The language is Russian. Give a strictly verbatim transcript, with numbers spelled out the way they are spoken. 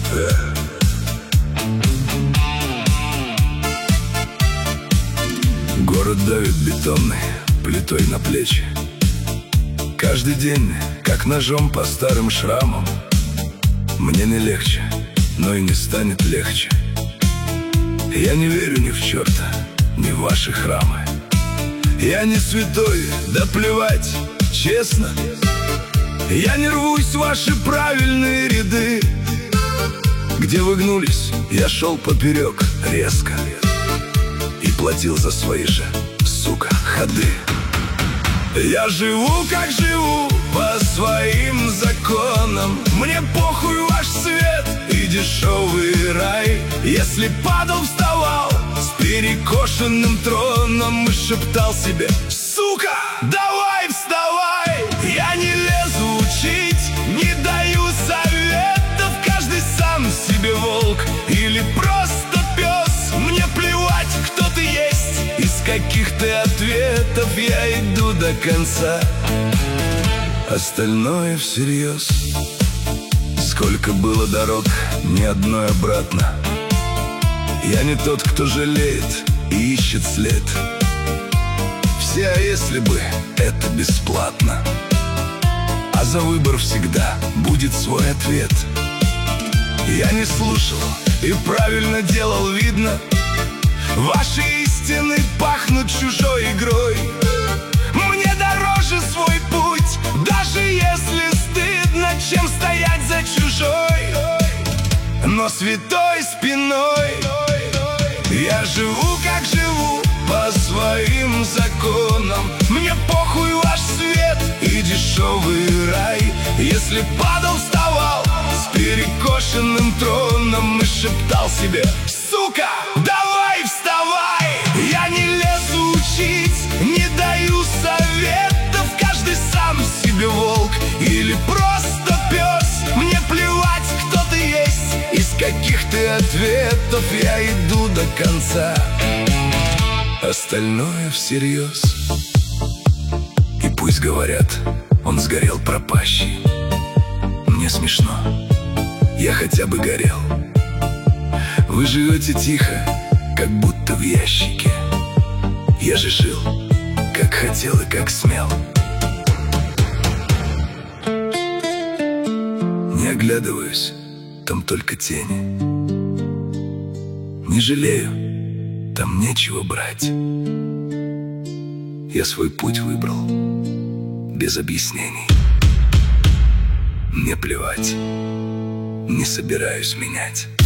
Э. Город давит бетонной плитой на плечи. Каждый день, как ножом по старым шрамам. Мне не легче, но и не станет легче. Я не верю ни в черта, ни в ваши храмы. Я не святой, да плевать, честно. Я не рвусь в ваши правильные ряды. Где вы гнулись, я шел поперек резко и платил за свои же, сука, ходы. Я живу, как живу, по своим законам. Мне похуй ваш свет и дешевый рай. Если падал, вставал с перекошенным троном и шептал себе: сука, давай вставай. Я не лезу учить, не даю советов. Каждый сам себе волк или просто пес. Мне плевать, кто ты есть, из каких ты ответов. Я иду до конца, остальное всерьез. Сколько было дорог, ни одной обратно. Я не тот, кто жалеет и ищет след. Все «а если бы» — это бесплатно. А за выбор всегда будет свой ответ. Я не слушал и правильно делал, видно. Ваши истины пахнут чужой игрой. Мне дороже свой путь, даже если стыдно, чем стоять за чужой, но святой спиной. Я живу, как живу, по своим законам. Мне похуй ваш свет и дешевый рай. Если падал, вставал с перекошенным троном и шептал себе: сука, давай вставай. Я не лезу учить, не даю советов. Каждый сам себе волк или просто пес. Мне плевать, кто ты есть, из каких ты ответов. Я иду до конца, остальное всерьез. И пусть говорят, он сгорел пропащий. Мне смешно, я хотя бы горел. Вы живете тихо, как будто в ящике. Я же жил, как хотел и как смел. Не оглядываюсь, там только тени. Не жалею, там нечего брать. Я свой путь выбрал, без объяснений. Мне плевать, не собираюсь менять.